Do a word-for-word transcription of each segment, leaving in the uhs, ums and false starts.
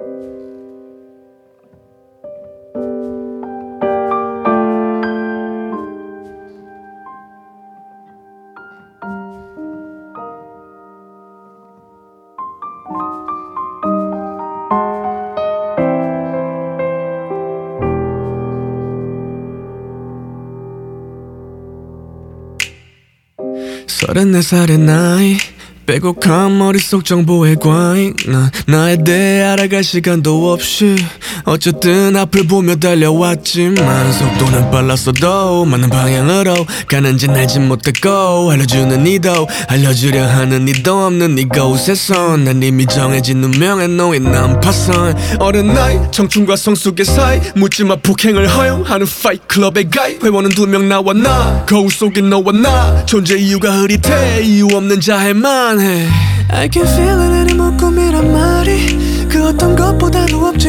서른네 살의 나이 빼곡한 머릿속 정보의 과잉 난 나에 대해 알아갈 시간도 없이 어쨌든 앞을 보며 달려왔지만 속도는 빨랐어도 맞는 방향으로 가는지 알지 못했고 알려주는 니도 알려주려 하는 니도 없는 이곳에선 난 이미 정해진 운명에 놓인 난파선 어린 나이 청춘과 성숙의 사이 묻지마 폭행을 허용하는 파이클럽의 가입 회원은 두 명 나와 나 거울 속에 너와 나 존재 이유가 흐릿해 이유 없는 자해만 I can feel it anymore 꿈이란 말이 그 어떤 것보다도 없지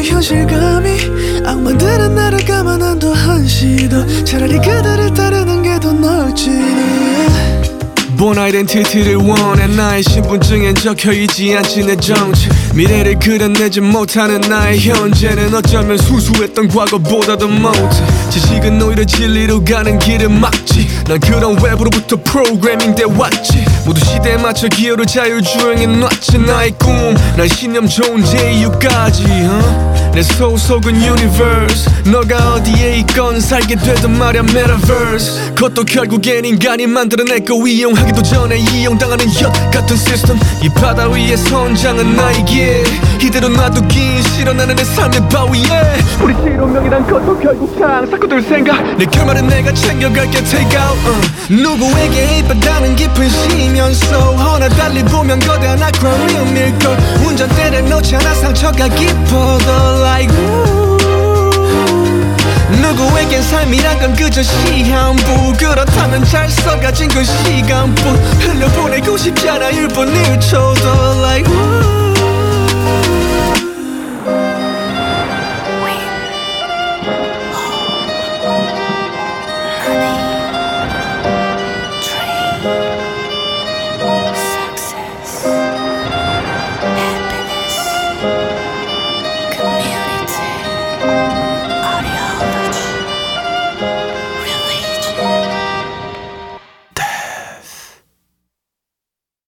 현실감이 악마들은 나를 감안한도 한시도 차라리 그들을 따르는 게 더 나을지도 Born identity를 원해 나의 신분증엔 적혀있지 않지 내 정체 미래를 그려내지 못하는 나의 현재는 어쩌면 수수했던 과거보다 더 못해 지식은 오히려 진리로 가는 길을 막지 난 그런 외부로부터 프로그래밍 돼 왔지 모두 시대에 맞춰 기어를 자율주행해 놨지 나의 꿈 난 신념 존재 이유까지 huh? 내 소속은 유니버스 너가 어디에 있건 살게 되든 말야 메타버스 그것도 결국엔 인간이 만들어냈고 이용하기도 전에 이용당하는 엿 같은 시스템 이 바다 위에 선장은 나에게 이대로 놔두긴 싫어 나는 내 삶의 바위에 우리 실운명이란 것도 결국 상사꾼들 생각 내 결말은 내가 챙겨갈게 take out uh. 누구에게 이 바다는 깊은 심연소 허나 달리 보면 거대한 아쿠아리움일걸 운전대를 놓지 않아 상처가 깊어도 like ooh. 누구에겐 삶이란 건 그저 시한부 그렇다면 잘 써가진 그 시간뿐 흘려보내고 싶잖아 일 분 일 초도 like ooh.